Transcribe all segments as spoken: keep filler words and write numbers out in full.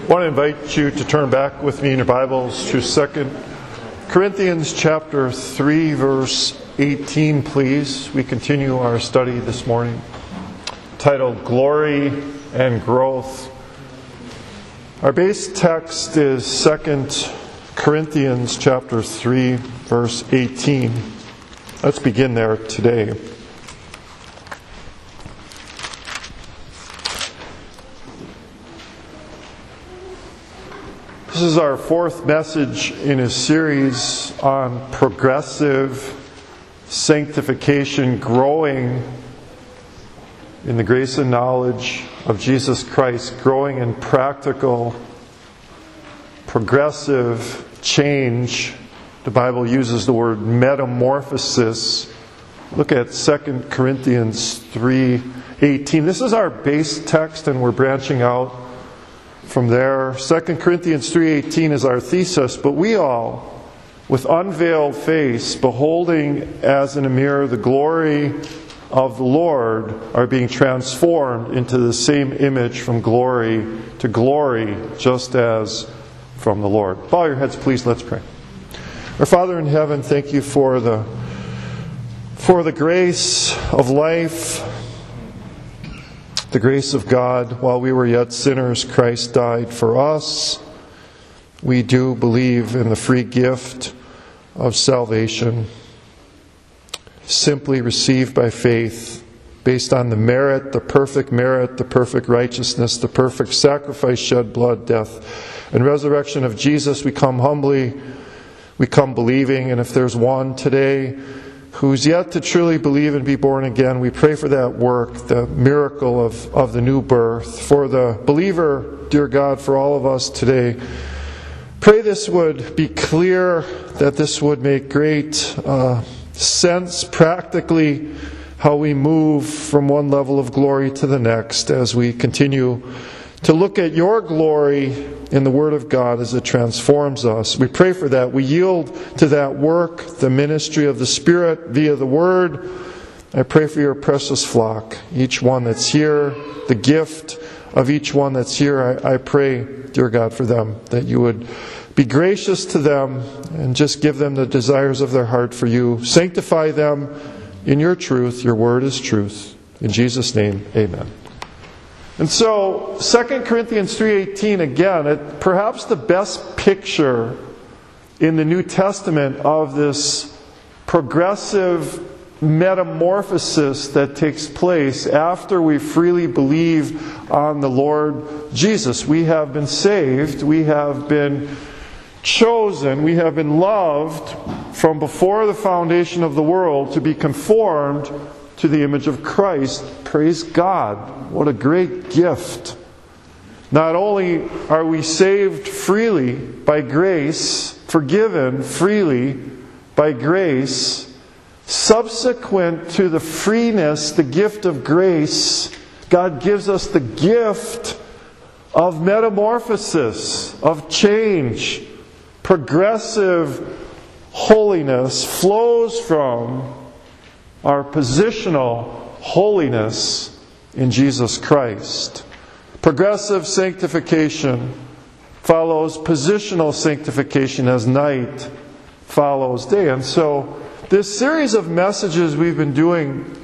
I want to invite you to turn back with me in your Bibles to Second Corinthians chapter three, verse eighteen, please. We continue our study this morning, titled Glory and Growth. Our base text is Second Corinthians chapter three, verse eighteen. Let's begin there today. This is our fourth message in a series on progressive sanctification, growing in the grace and knowledge of Jesus Christ, growing in practical, progressive change. The Bible uses the word metamorphosis. Look at Second Corinthians three eighteen. This is our base text, and we're branching out from there. Second Corinthians three eighteen is our thesis. But we all, with unveiled face, beholding as in a mirror the glory of the Lord, are being transformed into the same image from glory to glory, just as from the Lord. Bow your heads, please. Let's pray. Our Father in heaven, thank you for the for the grace of life, the grace of God. While we were yet sinners, Christ died for us. We do believe in the free gift of salvation, simply received by faith, based on the merit, the perfect merit, the perfect righteousness, the perfect sacrifice, shed blood, death, and resurrection of Jesus. We come humbly, we come believing, and if there's one today who's yet to truly believe and be born again, we pray for that work, the miracle of, of the new birth. For the believer, dear God, for all of us today, pray this would be clear, that this would make great uh, sense practically, how we move from one level of glory to the next as we continue to look at your glory in the Word of God as it transforms us. We pray for that. We yield to that work, the ministry of the Spirit via the Word. I pray for your precious flock, each one that's here, the gift of each one that's here. I, I pray, dear God, for them, that you would be gracious to them and just give them the desires of their heart for you. Sanctify them in your truth. Your Word is truth. In Jesus' name, amen. And so, Second Corinthians three eighteen, again, it, perhaps the best picture in the New Testament of this progressive metamorphosis that takes place after we freely believe on the Lord Jesus. We have been saved, we have been chosen, we have been loved from before the foundation of the world to be conformed to the image of Christ. Praise God. What a great gift. Not only are we saved freely by grace, forgiven freely by grace, subsequent to the freeness, the gift of grace, God gives us the gift of metamorphosis, of change. Progressive holiness flows from our positional holiness in Jesus Christ. Progressive sanctification follows positional sanctification as night follows day. And so this series of messages we've been doing,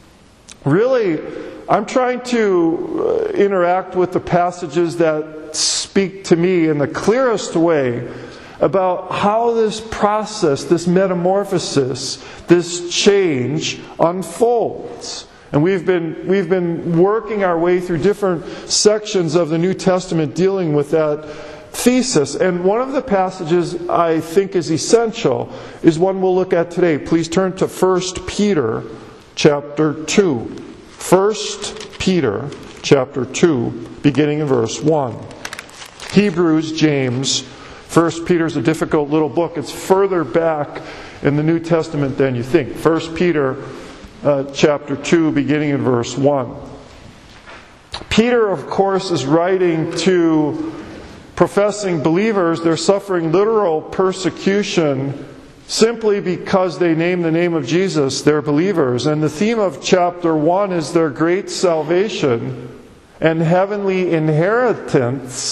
really, I'm trying to interact with the passages that speak to me in the clearest way about how this process, this metamorphosis, this change unfolds. And we've been we've been working our way through different sections of the New Testament dealing with that thesis. And one of the passages I think is essential is one we'll look at today. Please turn to First Peter chapter two. First Peter chapter two, beginning in verse one. Hebrews, James. First Peter is a difficult little book. It's further back in the New Testament than you think. First Peter uh, chapter two, beginning in verse one. Peter, of course, is writing to professing believers. They're suffering literal persecution simply because they name the name of Jesus. They're believers. And the theme of chapter one is their great salvation and heavenly inheritance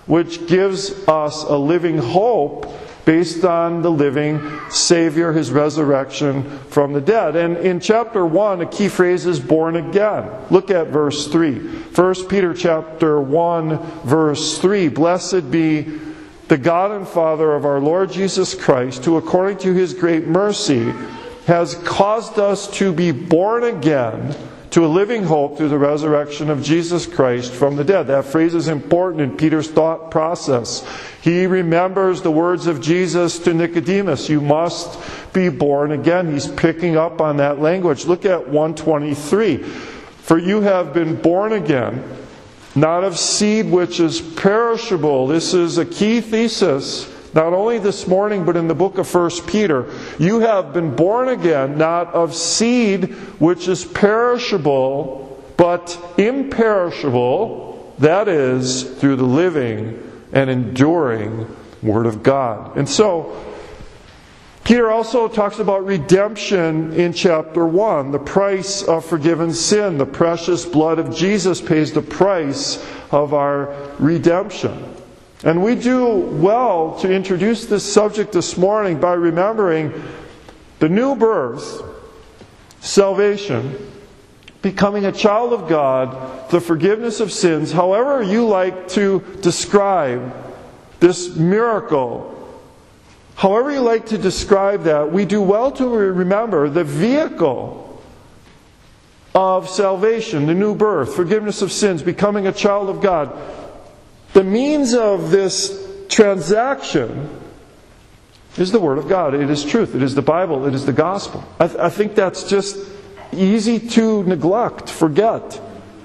which gives us a living hope based on the living Savior, His resurrection from the dead. And in chapter one, a key phrase is born again. Look at verse three. First Peter chapter one, verse three. Blessed be the God and Father of our Lord Jesus Christ, who according to His great mercy has caused us to be born again to a living hope through the resurrection of Jesus Christ from the dead. That phrase is important in Peter's thought process. He remembers the words of Jesus to Nicodemus, you must be born again. He's picking up on that language. Look at one twenty-three. For you have been born again, not of seed which is perishable. This is a key thesis, not only this morning, but in the book of First Peter. You have been born again, not of seed which is perishable, but imperishable. That is, through the living and enduring Word of God. And so, Peter also talks about redemption in chapter one. The price of forgiven sin. The precious blood of Jesus pays the price of our redemption. And we do well to introduce this subject this morning by remembering the new birth, salvation, becoming a child of God, the forgiveness of sins, however you like to describe this miracle. However you like to describe that, we do well to remember the vehicle of salvation, the new birth, forgiveness of sins, becoming a child of God. The means of this transaction is the Word of God. It is truth. It is the Bible. It is the gospel. I, th- I think that's just easy to neglect, forget.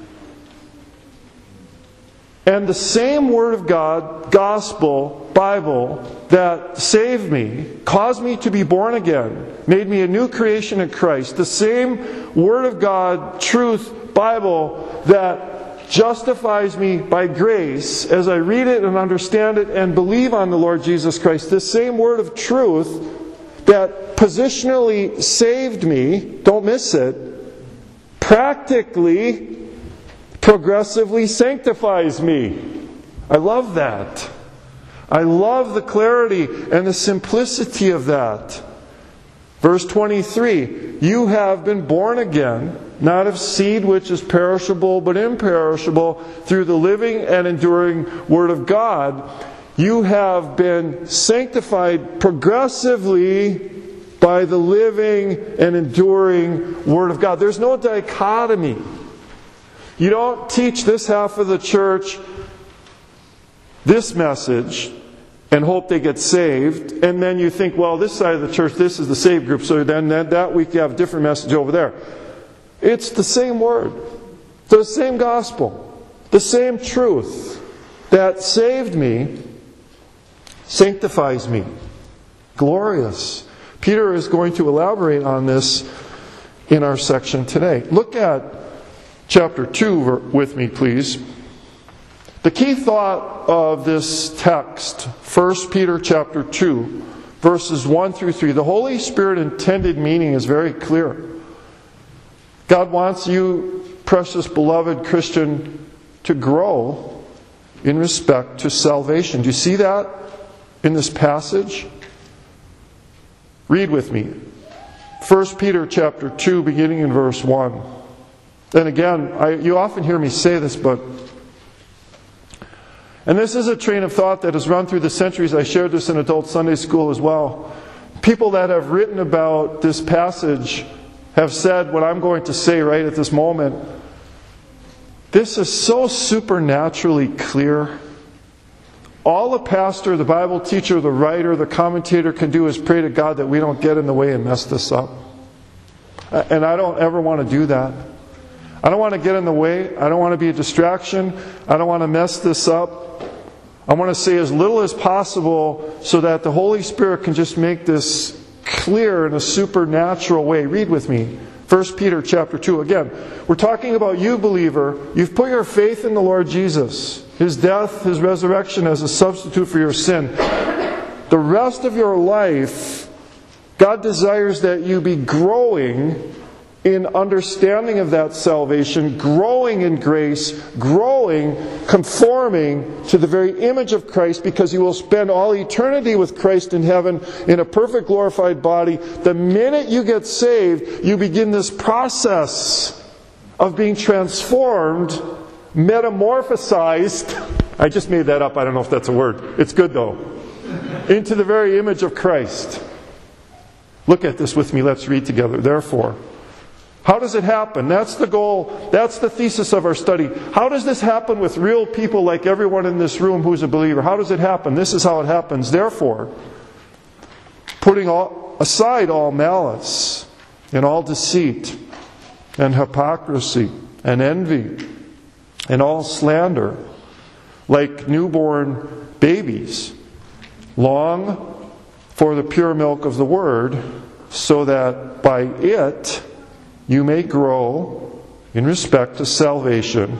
And the same Word of God, gospel, Bible, that saved me, caused me to be born again, made me a new creation in Christ, the same Word of God, truth, Bible, that justifies me by grace as I read it and understand it and believe on the Lord Jesus Christ, this same Word of truth that positionally saved me, don't miss it, practically, progressively sanctifies me. I love that. I love the clarity and the simplicity of that. Verse twenty-three, you have been born again, not of seed which is perishable, but imperishable, through the living and enduring Word of God. You have been sanctified progressively by the living and enduring Word of God. There's no dichotomy. You don't teach this half of the church this message and hope they get saved, and then you think, well, this side of the church, this is the saved group, so then that, that week you have a different message over there. It's the same Word, the same gospel, the same truth that saved me, sanctifies me. Glorious. Peter is going to elaborate on this in our section today. Look at chapter two with me, please. The key thought of this text, First Peter chapter two, verses one through three, the Holy Spirit intended meaning is very clear. God wants you, precious beloved Christian, to grow in respect to salvation. Do you see that in this passage? Read with me. First Peter chapter two, beginning in verse one. And again, I, you often hear me say this, but and this is a train of thought that has run through the centuries. I shared this in adult Sunday school as well. People that have written about this passage have said what I'm going to say right at this moment. This is so supernaturally clear. All the pastor, the Bible teacher, the writer, the commentator can do is pray to God that we don't get in the way and mess this up. And I don't ever want to do that. I don't want to get in the way. I don't want to be a distraction. I don't want to mess this up. I want to say as little as possible so that the Holy Spirit can just make this clear in a supernatural way. Read with me. First Peter chapter two. Again, we're talking about you, believer. You've put your faith in the Lord Jesus. His death, His resurrection as a substitute for your sin. The rest of your life, God desires that you be growing in understanding of that salvation, growing in grace, growing, conforming to the very image of Christ, because you will spend all eternity with Christ in heaven in a perfect glorified body. The minute you get saved, you begin this process of being transformed, metamorphosized. I just made that up. I don't know if that's a word. It's good though. Into the very image of Christ. Look at this with me. Let's read together. Therefore, how does it happen? That's the goal. That's the thesis of our study. How does this happen with real people like everyone in this room who's a believer? How does it happen? This is how it happens. Therefore, putting all, aside all malice and all deceit and hypocrisy and envy and all slander, like newborn babies, long for the pure milk of the Word, so that by it you may grow in respect to salvation,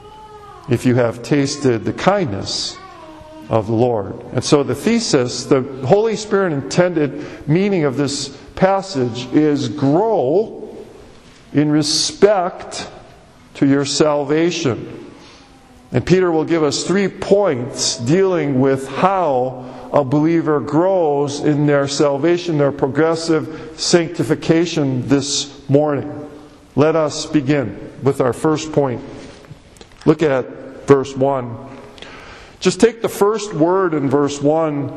if you have tasted the kindness of the Lord. And so the thesis, the Holy Spirit intended meaning of this passage is grow in respect to your salvation. And Peter will give us three points dealing with how a believer grows in their salvation, their progressive sanctification this morning. Let us begin with our first point. Look at verse one. Just take the first word in verse one.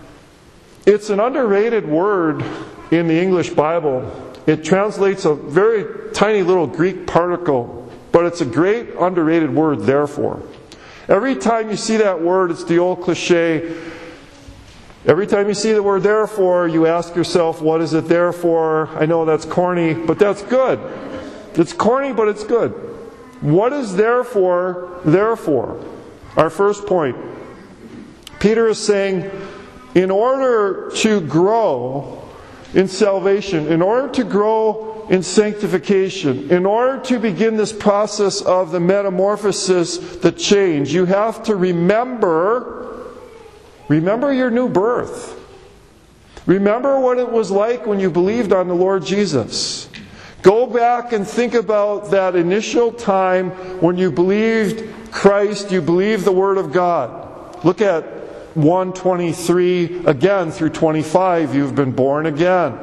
It's an underrated word in the English Bible. It translates a very tiny little Greek particle, but it's a great underrated word, therefore. Every time you see that word, it's the old cliche. Every time you see the word therefore, you ask yourself, what is it there for? I know that's corny, but that's good. It's corny, but it's good. What is therefore, therefore? Our first point. Peter is saying, in order to grow in salvation, in order to grow in sanctification, in order to begin this process of the metamorphosis, the change, you have to remember, remember your new birth. Remember what it was like when you believed on the Lord Jesus. Go back and think about that initial time when you believed Christ, you believed the Word of God. Look at one twenty-three again through twenty-five. You've been born again.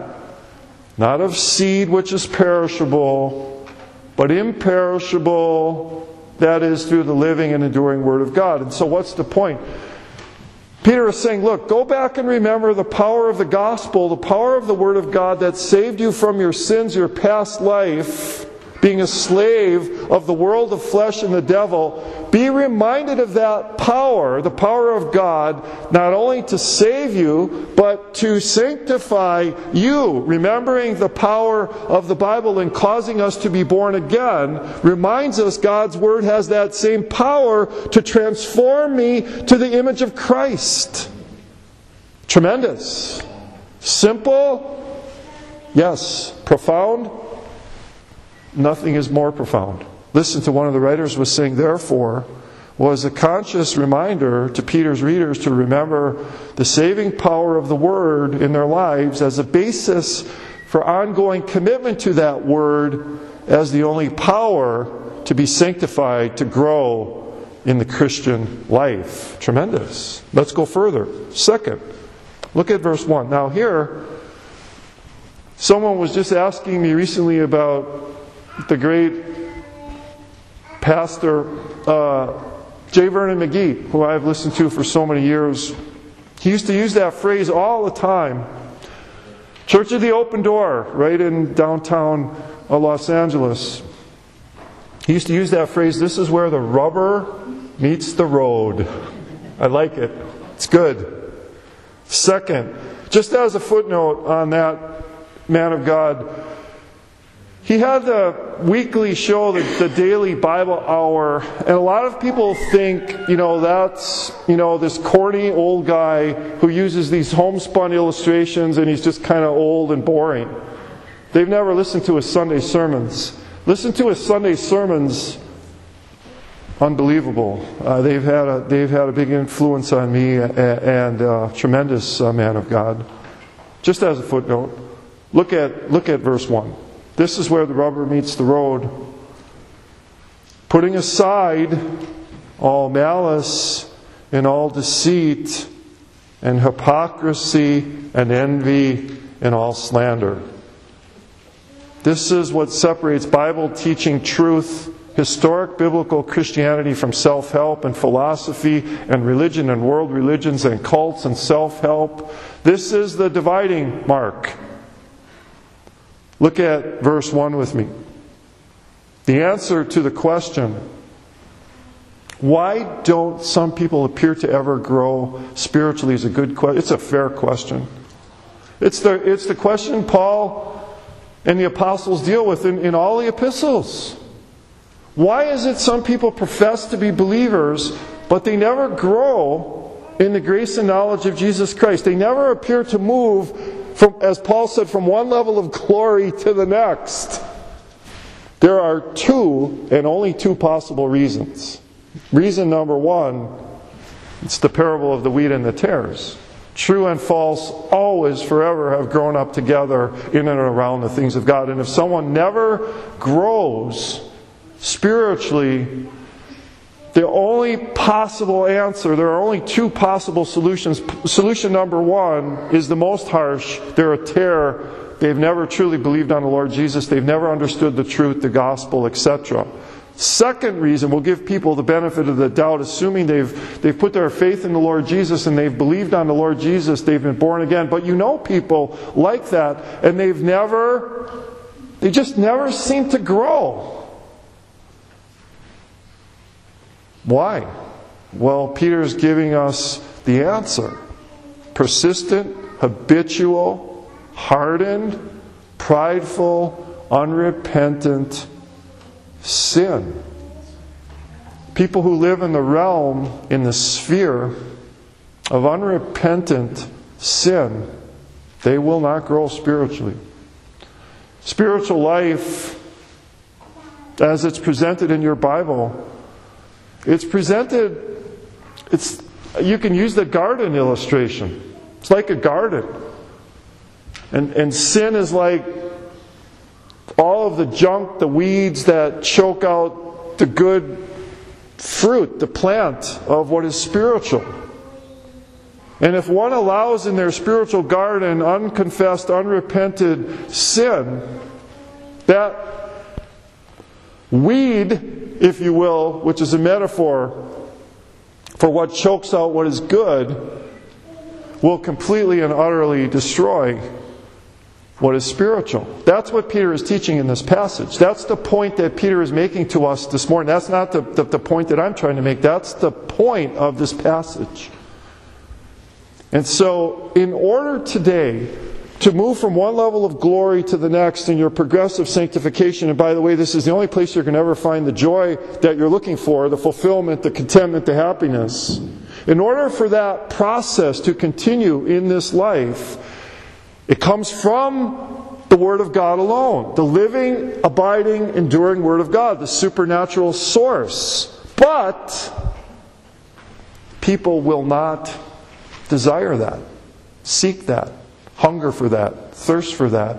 Not of seed which is perishable, but imperishable, that is through the living and enduring Word of God. And so what's the point? Peter is saying, look, go back and remember the power of the gospel, the power of the Word of God that saved you from your sins, your past life, being a slave of the world of flesh and the devil. Be reminded of that power, the power of God, not only to save you, but to sanctify you. Remembering the power of the Bible and causing us to be born again reminds us God's Word has that same power to transform me to the image of Christ. Tremendous. Simple. Yes. Profound. Nothing is more profound. Listen to one of the writers was saying, therefore, was a conscious reminder to Peter's readers to remember the saving power of the Word in their lives as a basis for ongoing commitment to that Word as the only power to be sanctified, to grow in the Christian life. Tremendous. Let's go further. Second, look at verse one. Now here, someone was just asking me recently about the great pastor uh, J. Vernon McGee, who I've listened to for so many years. He used to use that phrase all the time. Church of the Open Door, right in downtown uh, Los Angeles. He used to use that phrase, this is where the rubber meets the road. I like it. It's good. Second, just as a footnote on that man of God, he had the weekly show, the, the Daily Bible Hour, and a lot of people think, you know, that's, you know, this corny old guy who uses these homespun illustrations and he's just kind of old and boring. They've never listened to his Sunday sermons. Listen to his Sunday sermons. Unbelievable. Uh, they've had a they've had a big influence on me, and, and uh, tremendous uh, man of God. Just as a footnote, look at look at verse one. This is where the rubber meets the road. Putting aside all malice and all deceit and hypocrisy and envy and all slander. This is what separates Bible teaching truth, historic biblical Christianity from self-help and philosophy and religion and world religions and cults and self-help. This is the dividing mark. Look at verse one with me. The answer to the question, why don't some people appear to ever grow spiritually, is a good question. It's a fair question. It's the, it's the question Paul and the apostles deal with in, in all the epistles. Why is it some people profess to be believers, but they never grow in the grace and knowledge of Jesus Christ? They never appear to move, from, as Paul said, from one level of glory to the next. There are two, and only two possible reasons. Reason number one, it's the parable of the wheat and the tares. True and false always, forever have grown up together in and around the things of God. And if someone never grows spiritually, the only possible answer, there are only two possible solutions. Solution number one is the most harsh. They're a tare. They've never truly believed on the Lord Jesus. They've never understood the truth, the gospel, et cetera. Second reason, we'll give people the benefit of the doubt, assuming they've they've put their faith in the Lord Jesus and they've believed on the Lord Jesus, they've been born again. But you know people like that, and they've never, they just never seem to grow. Why? Well, Peter's giving us the answer. Persistent, habitual, hardened, prideful, unrepentant sin. People who live in the realm, in the sphere of unrepentant sin, they will not grow spiritually. Spiritual life, as it's presented in your Bible, it's presented, it's you can use the garden illustration. It's like a garden. And, and sin is like all of the junk, the weeds that choke out the good fruit, the plant of what is spiritual. And if one allows in their spiritual garden unconfessed, unrepented sin, that weed, if you will, which is a metaphor for what chokes out what is good, will completely and utterly destroy what is spiritual. That's what Peter is teaching in this passage. That's the point that Peter is making to us this morning. That's not the, the, the point that I'm trying to make. That's the point of this passage. And so, in order today to move from one level of glory to the next in your progressive sanctification, and by the way, this is the only place you can ever find the joy that you're looking for, the fulfillment, the contentment, the happiness. In order for that process to continue in this life, it comes from the Word of God alone. The living, abiding, enduring Word of God. The supernatural source. But people will not desire that. Seek that. Hunger for that. Thirst for that.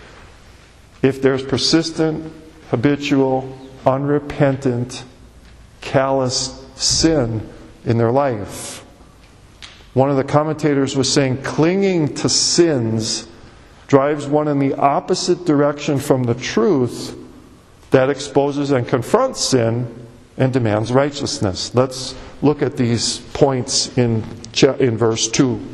If there's persistent, habitual, unrepentant, callous sin in their life. One of the commentators was saying clinging to sins drives one in the opposite direction from the truth that exposes and confronts sin and demands righteousness. Let's look at these points in, in verse two.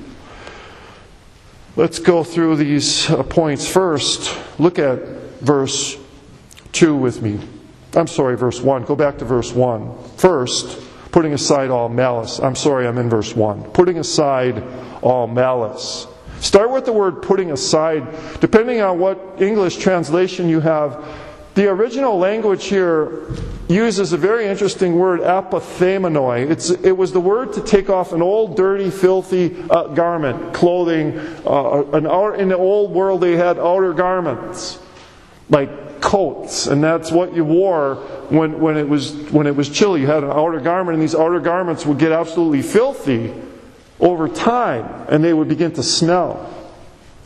Let's go through these points first. Look at verse two with me. I'm sorry, verse one. Go back to verse one. First, putting aside all malice. I'm sorry, I'm in verse one. Putting aside all malice. Start with the word putting aside. Depending on what English translation you have, the original language here uses a very interesting word, apothemenoi. It's, it was the word to take off an old, dirty, filthy uh, garment, clothing. Uh, an outer, in the old world they had outer garments, like coats, and that's what you wore when, when it was when it was chilly. You had an outer garment, and these outer garments would get absolutely filthy over time, and they would begin to smell.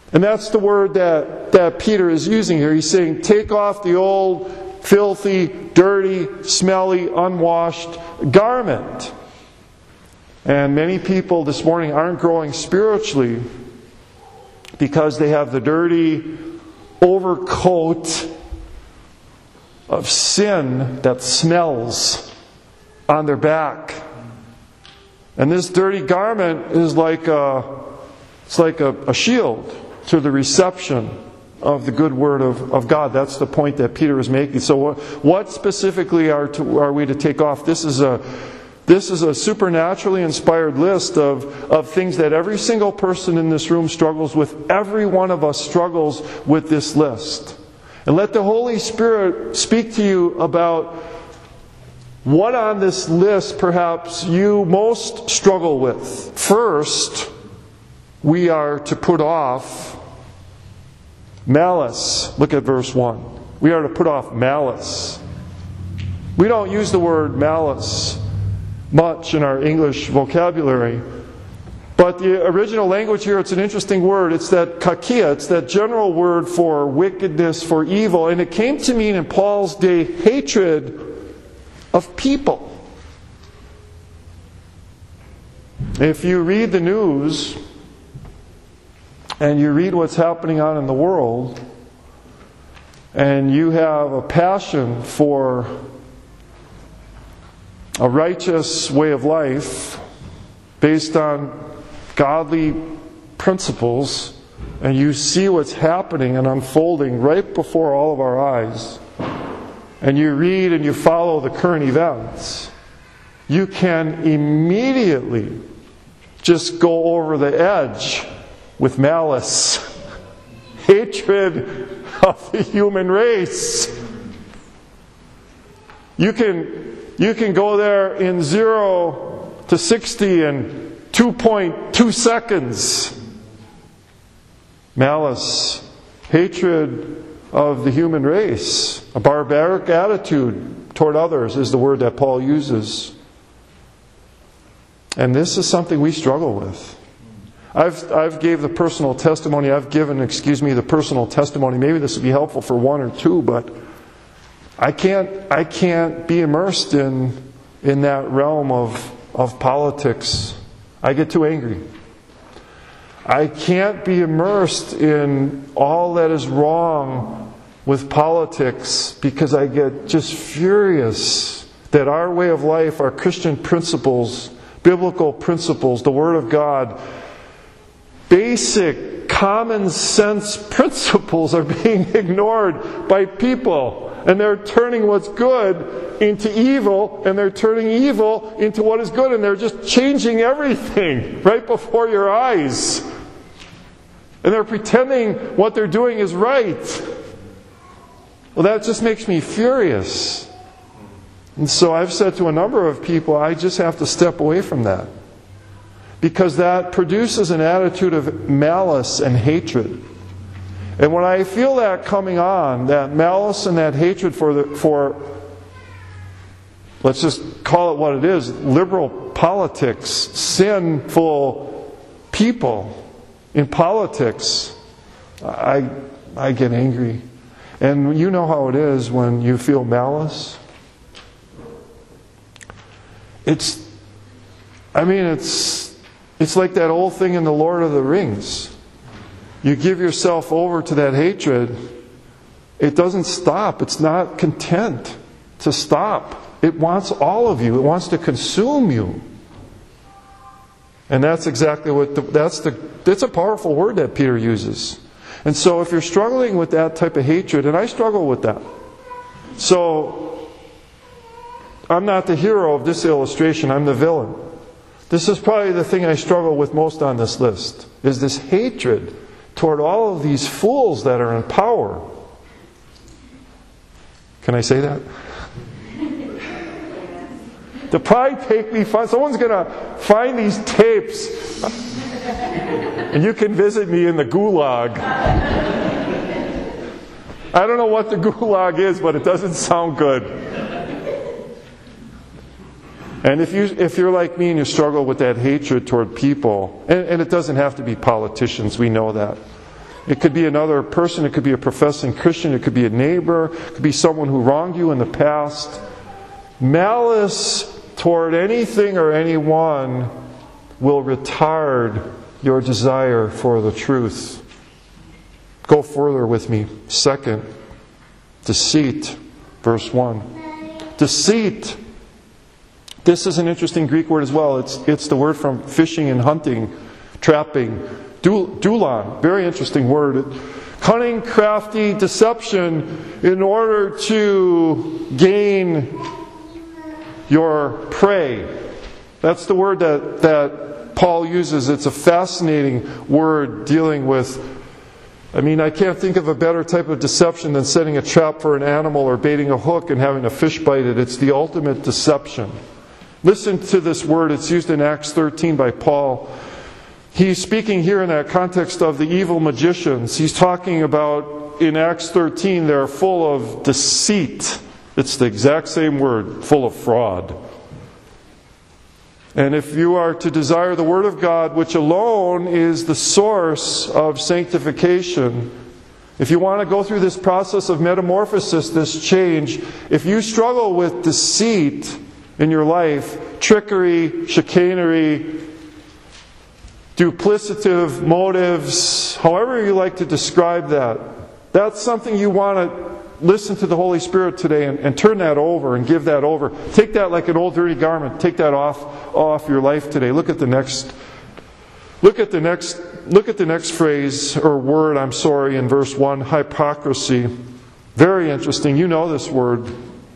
And that's the word that, that Peter is using here. He's saying, take off the old, filthy, dirty, smelly, unwashed garment. And many people this morning aren't growing spiritually because they have the dirty overcoat of sin that smells on their back. And this dirty garment is like a, it's like a, a shield to the reception of the good word of, of God. That's the point that Peter is making. So what, what specifically are, to, are we to take off? This is a This is a supernaturally inspired list of, of things that every single person in this room struggles with. Every one of us struggles with this list. And let the Holy Spirit speak to you about what on this list perhaps you most struggle with. First, we are to put off malice. Look at verse one. We are to put off malice. We don't use the word malice much in our English vocabulary. But the original language here, it's an interesting word. It's that kakia, it's that general word for wickedness, for evil. And it came to mean in Paul's day hatred of people. If you read the news and you read what's happening out in the world, and you have a passion for a righteous way of life based on godly principles, and you see what's happening and unfolding right before all of our eyes, and you read and you follow the current events, you can immediately just go over the edge with malice, hatred of the human race. You can You can go there in zero to sixty in two point two seconds. Malice, hatred of the human race, a barbaric attitude toward others is the word that Paul uses. And this is something we struggle with. I've I've gave the personal testimony, I've given, excuse me, the personal testimony. Maybe this would be helpful for one or two, but I can't I can't be immersed in in that realm of, of politics. I get too angry. I can't be immersed in all that is wrong with politics because I get just furious that our way of life, our Christian principles, biblical principles, the Word of God, basic common sense principles are being ignored by people. And they're turning what's good into evil, and they're turning evil into what is good, and they're just changing everything right before your eyes. And they're pretending what they're doing is right. Well, that just makes me furious. And so I've said to a number of people, I just have to step away from that. Because that produces an attitude of malice and hatred. And when I feel that coming on, that malice and that hatred for, the, for let's just call it what it is, liberal politics, sinful people in politics, I, I get angry. And you know how it is when you feel malice. It's, I mean, it's, it's like that old thing in the Lord of the Rings. You give yourself over to that hatred, it doesn't stop. It's not content to stop. It wants all of you. It wants to consume you. And that's exactly what the, that's the that's a powerful word that Peter uses. And so if you're struggling with that type of hatred, and I struggle with that. So I'm not the hero of this illustration, I'm the villain. This is probably the thing I struggle with most on this list, is this hatred toward all of these fools that are in power. Can I say that? To probably take me fun. Someone's going to find these tapes and you can visit me in the gulag. I don't know what the gulag is, but it doesn't sound good. And if, you, if you're like me and you struggle with that hatred toward people, and, and it doesn't have to be politicians, we know that. It could be another person, it could be a professing Christian, it could be a neighbor, it could be someone who wronged you in the past. Malice toward anything or anyone will retard your desire for the truth. Go further with me. Second, deceit. Verse one. Deceit. This is an interesting Greek word as well. It's, it's the word from fishing and hunting, trapping. Doulan. Very interesting word. Cunning, crafty deception in order to gain your prey. That's the word that, that Paul uses. It's a fascinating word dealing with, I mean, I can't think of a better type of deception than setting a trap for an animal or baiting a hook and having a fish bite it. It's the ultimate deception. Listen to this word. It's used in Acts thirteen by Paul. He's speaking here in that context of the evil magicians. He's talking about, in Acts thirteen, they're full of deceit. It's the exact same word, full of fraud. And if you are to desire the Word of God, which alone is the source of sanctification, if you want to go through this process of metamorphosis, this change, if you struggle with deceit in your life, trickery, chicanery, duplicative motives, however you like to describe that, that's something you want to listen to the Holy Spirit today and, and turn that over and give that over. Take that like an old dirty garment. Take that off off your life today. Look at the next look at the next look at the next phrase or word, I'm sorry, in verse one, hypocrisy. Very interesting. You know this word.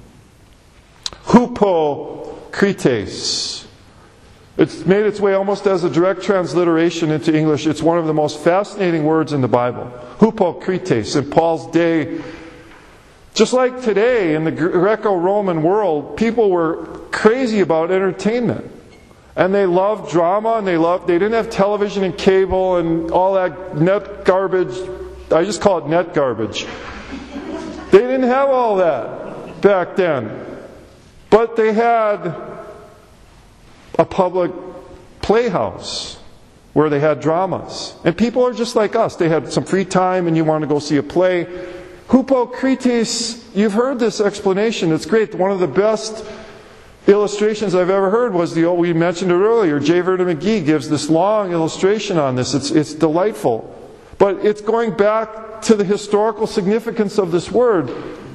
Hypokrites. It's made its way almost as a direct transliteration into English. It's one of the most fascinating words in the Bible. Hypokrites. In Paul's day, just like today in the Greco-Roman world, people were crazy about entertainment. And they loved drama, and they loved, they didn't have television and cable and all that net garbage. I just call it net garbage. They didn't have all that back then. But they had a public playhouse where they had dramas. And people are just like us. They had some free time and you want to go see a play. Hypokrites, you've heard this explanation. It's great. One of the best illustrations I've ever heard was the, we mentioned it earlier, J. Vernon McGee gives this long illustration on this. It's, it's delightful. But it's going back to the historical significance of this word.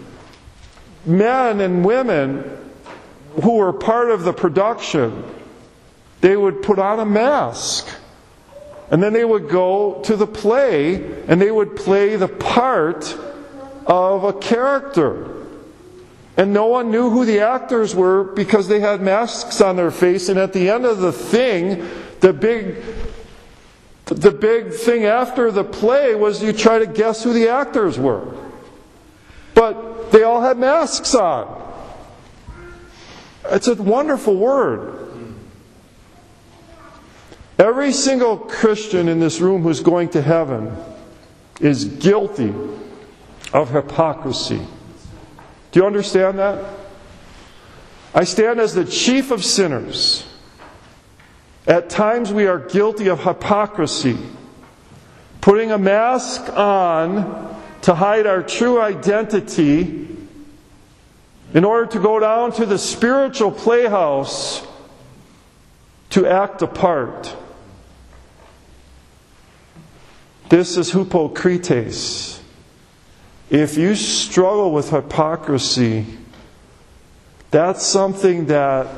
Men and women who were part of the production, they would put on a mask. And then they would go to the play and they would play the part of a character. And no one knew who the actors were because they had masks on their face. And at the end of the thing, the big, the big thing after the play was you try to guess who the actors were. But they all had masks on. It's a wonderful word. Every single Christian in this room who's going to heaven is guilty of hypocrisy. Do you understand that? I stand as the chief of sinners. At times we are guilty of hypocrisy, putting a mask on to hide our true identity in order to go down to the spiritual playhouse to act a part. This is hypokrites. If you struggle with hypocrisy, that's something that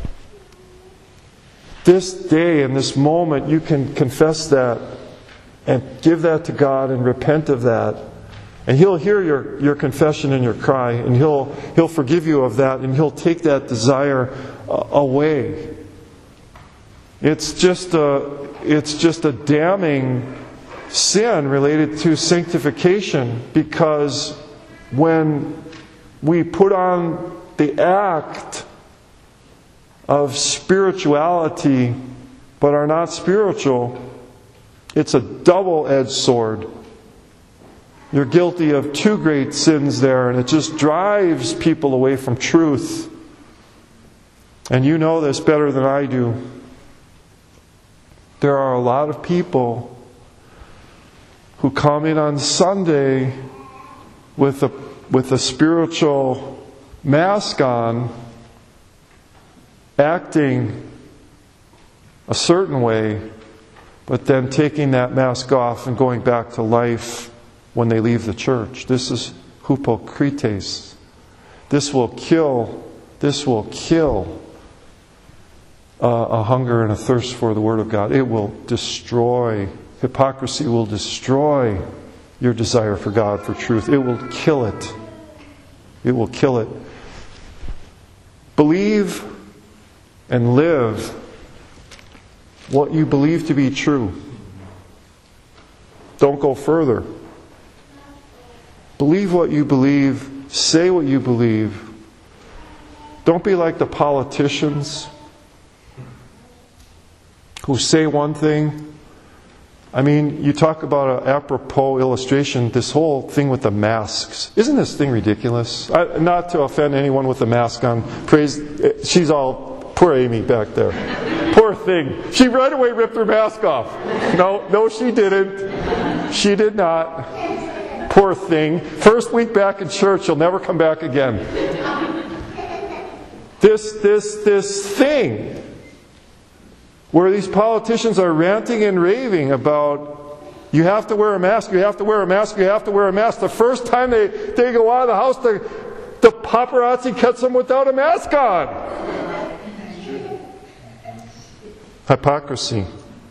this day, in this moment, you can confess that and give that to God and repent of that. And He'll hear your, your confession and your cry, and He'll, He'll forgive you of that, and He'll take that desire uh, away. It's just a, it's just a damning sin related to sanctification, because when we put on the act of spirituality but are not spiritual, it's a double-edged sword. You're guilty of two great sins there, and it just drives people away from truth. And you know this better than I do. There are a lot of people who come in on Sunday with a, with a spiritual mask on, acting a certain way, but then taking that mask off and going back to life when they leave the church. This is hypocrites. This will kill, this will kill uh, a hunger and a thirst for the Word of God. It will destroy, hypocrisy will destroy your desire for God, for truth. It will kill it. It will kill it. Believe and live what you believe to be true. Don't go further. Believe what you believe. Say what you believe. Don't be like the politicians who say one thing. I mean, you talk about an apropos illustration, this whole thing with the masks. Isn't this thing ridiculous? I, not to offend anyone with a mask on. Praise, she's all, poor Amy back there. Poor thing. She right away ripped her mask off. No, no she didn't. She did not. Poor thing. First week back in church, she'll never come back again. This, this, this thing where these politicians are ranting and raving about you have to wear a mask, you have to wear a mask, you have to wear a mask. The first time they, they go out of the house, the, the paparazzi catch them without a mask on. Hypocrisy.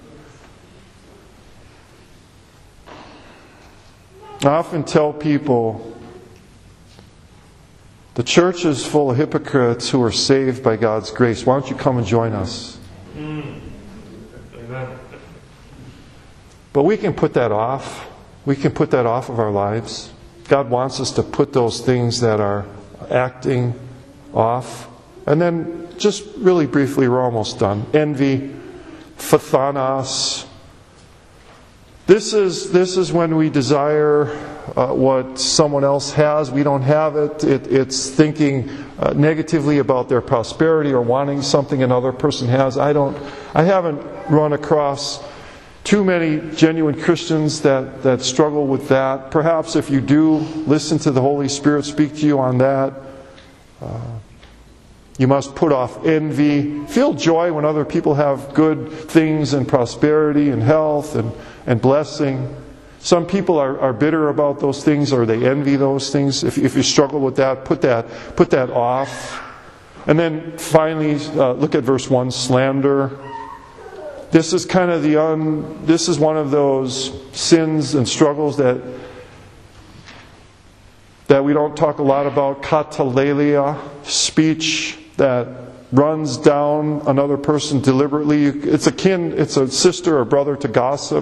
I often tell people the church is full of hypocrites who are saved by God's grace. Why don't you come and join us? Mm. Amen. But we can put that off. We can put that off of our lives. God wants us to put those things that are acting off. And then, just really briefly, we're almost done. Envy, phthanos. This is this is when we desire uh, what someone else has. We don't have it. it it's thinking uh, negatively about their prosperity or wanting something another person has. I don't. I haven't run across too many genuine Christians that, that struggle with that. Perhaps if you do, listen to the Holy Spirit speak to you on that. Uh, You must put off envy. Feel joy when other people have good things and prosperity and health and, and blessing. Some people are, are bitter about those things or they envy those things. If, if you struggle with that, put that put that off. And then finally, uh, look at verse one, slander. This is kind of the un, this is one of those sins and struggles that that we don't talk a lot about. Katalelia, speech that runs down another person deliberately. It's akin, it's a sister or brother to gossip.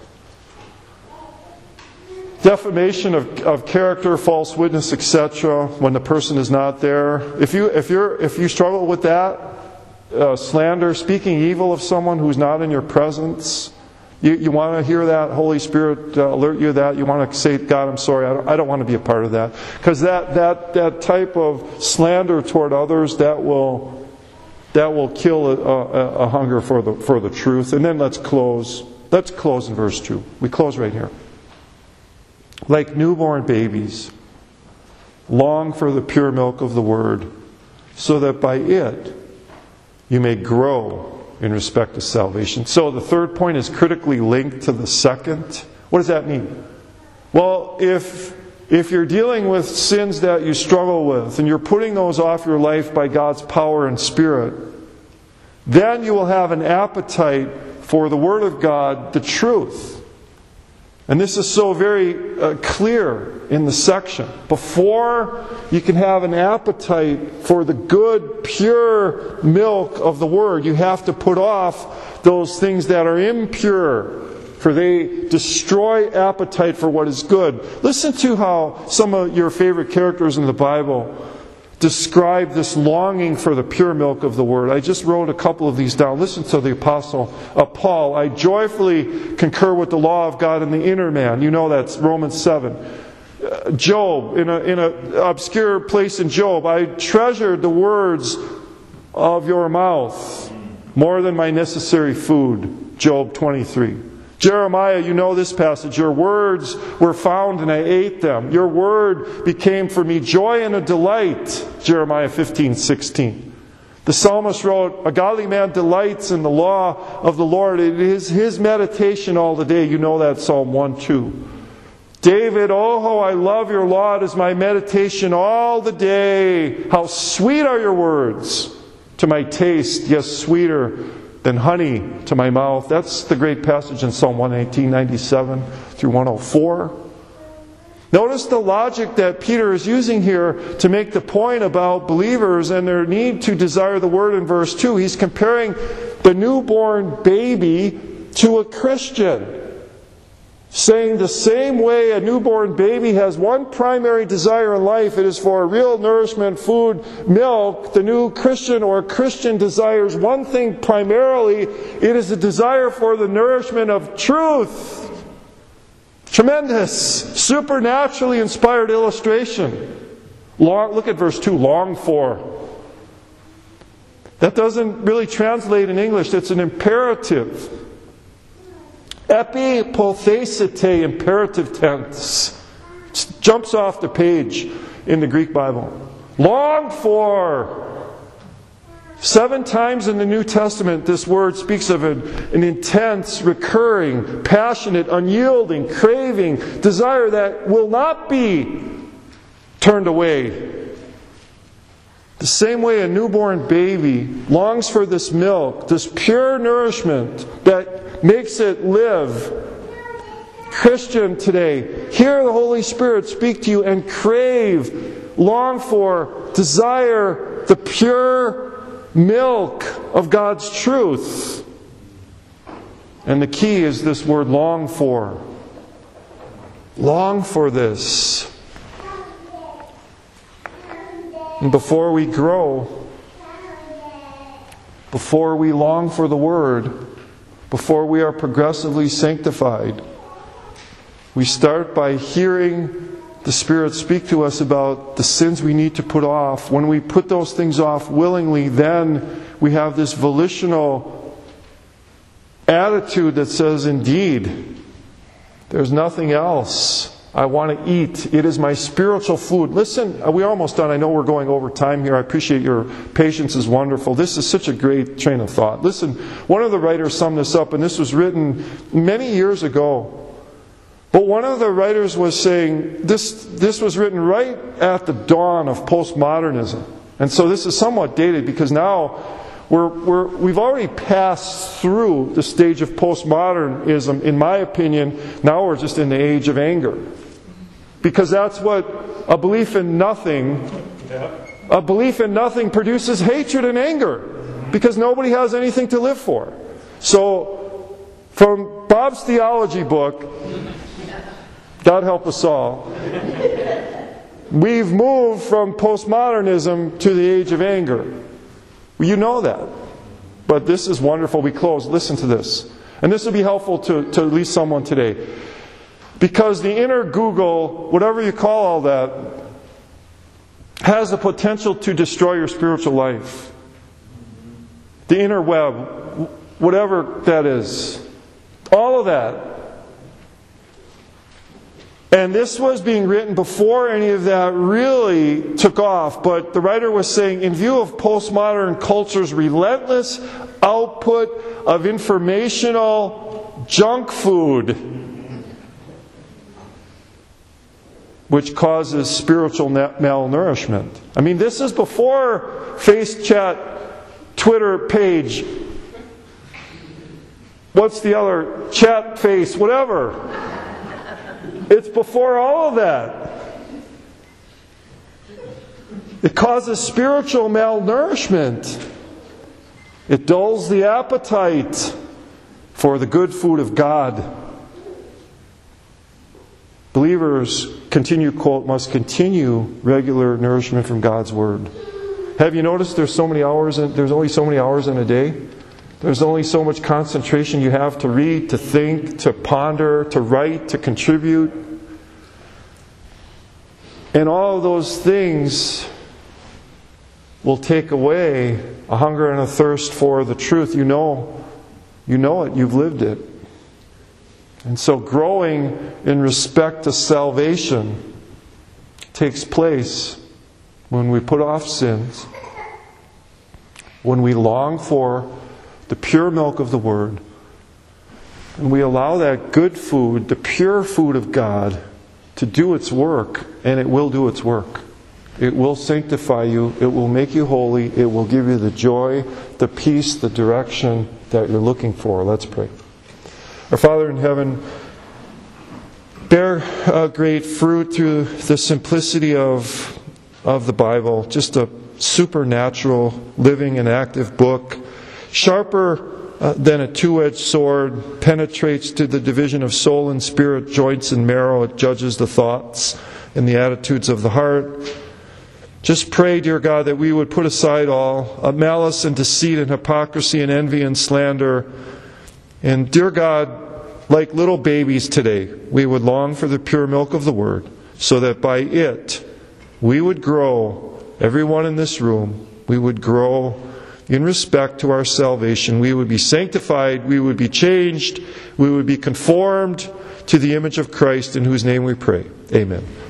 Defamation of, of character, false witness, et cetera. When the person is not there. If you if you're if you struggle with that, uh, slander, speaking evil of someone who's not in your presence. You, you want to hear that, Holy Spirit uh, alert you that. You want to say, God, I'm sorry, I don't, I don't want to be a part of that. Because that, that, that type of slander toward others, that will that will kill a, a, a hunger for the for the truth. And then let's close. Let's close in verse two. We close right here. Like newborn babies, long for the pure milk of the Word, so that by it you may grow in respect to salvation. So the third point is critically linked to the second. What does that mean? Well, if if you're dealing with sins that you struggle with and you're putting those off your life by God's power and Spirit, then you will have an appetite for the Word of God, the truth. And this is so very uh, clear in the section. Before you can have an appetite for the good, pure milk of the Word, you have to put off those things that are impure, for they destroy appetite for what is good. Listen to how some of your favorite characters in the Bible describe this longing for the pure milk of the Word. I just wrote a couple of these down. Listen to the Apostle uh, Paul. I joyfully concur with the law of God in the inner man. You know that's Romans seven. Uh, Job, in a in an obscure place in Job, I treasured the words of your mouth more than my necessary food. Job twenty-three. Jeremiah, you know this passage. Your words were found and I ate them. Your word became for me joy and a delight. Jeremiah fifteen sixteen. The psalmist wrote, a godly man delights in the law of the Lord. It is his meditation all the day. You know that, Psalm one two. David, oh, how I love your law. It is my meditation all the day. How sweet are your words to my taste, yes, sweeter than honey to my mouth. That's the great passage in Psalm one eighteen, ninety-seven through one oh four. Notice the logic that Peter is using here to make the point about believers and their need to desire the Word in verse two. He's comparing the newborn baby to a Christian, saying the same way a newborn baby has one primary desire in life, it is for real nourishment, food, milk. The new Christian or Christian desires one thing primarily. It is a desire for the nourishment of truth. Tremendous, supernaturally inspired illustration. Long, look at verse two, long for. That doesn't really translate in English. It's an imperative. Epipothesite, imperative tense. It jumps off the page in the Greek Bible. Long for. Seven times in the New Testament this word speaks of an, an intense, recurring, passionate, unyielding, craving, desire that will not be turned away. The same way a newborn baby longs for this milk, this pure nourishment that makes it live. Christian today, hear the Holy Spirit speak to you and crave, long for, desire the pure milk of God's truth. And the key is this word long for. Long for this. And before we grow, before we long for the Word, before we are progressively sanctified, we start by hearing the Spirit speak to us about the sins we need to put off. When we put those things off willingly, then we have this volitional attitude that says, indeed, there's nothing else I want to eat. It is my spiritual food. Listen, we're almost done. I know we're going over time here. I appreciate your patience is wonderful. This is such a great train of thought. Listen, one of the writers summed this up, and this was written many years ago. But one of the writers was saying, this, this was written right at the dawn of postmodernism. And so this is somewhat dated because now we're, we're, we've already passed through the stage of postmodernism. In my opinion, now we're just in the age of anger. Because that's what a belief in nothing, a belief in nothing produces hatred and anger. Because nobody has anything to live for. So, from Bob's theology book, God help us all, we've moved from postmodernism to the age of anger. You know that. But this is wonderful. We close. Listen to this. And this will be helpful to, to at least someone today. Because the inner Google, whatever you call all that, has the potential to destroy your spiritual life. The inner web, whatever that is. All of that. And this was being written before any of that really took off. But the writer was saying, in view of postmodern culture's relentless output of informational junk food, which causes spiritual malnourishment. I mean, this is before Face Chat, Twitter page, what's the other, Chat Face, whatever. It's before all of that. It causes spiritual malnourishment. It dulls the appetite for the good food of God. Believers, continue quote, must continue regular nourishment from God's Word. Have you noticed there's so many hours in, there's only so many hours in a day? There's only so much concentration you have to read, to think, to ponder, to write, to contribute. And all of those things will take away a hunger and a thirst for the truth. You know, you know it, you've lived it. And so growing in respect to salvation takes place when we put off sins, when we long for the pure milk of the Word, and we allow that good food, the pure food of God, to do its work, and it will do its work. It will sanctify you, it will make you holy, it will give you the joy, the peace, the direction that you're looking for. Let's pray. Our Father in heaven, bear uh, great fruit through the simplicity of, of the Bible, just a supernatural, living and active book, sharper uh, than a two-edged sword, penetrates to the division of soul and spirit, joints and marrow. It judges the thoughts and the attitudes of the heart. Just pray, dear God, that we would put aside all uh, malice and deceit and hypocrisy and envy and slander. And dear God, like little babies today, we would long for the pure milk of the Word, so that by it we would grow, everyone in this room, we would grow in respect to our salvation. We would be sanctified, we would be changed, we would be conformed to the image of Christ, in whose name we pray. Amen.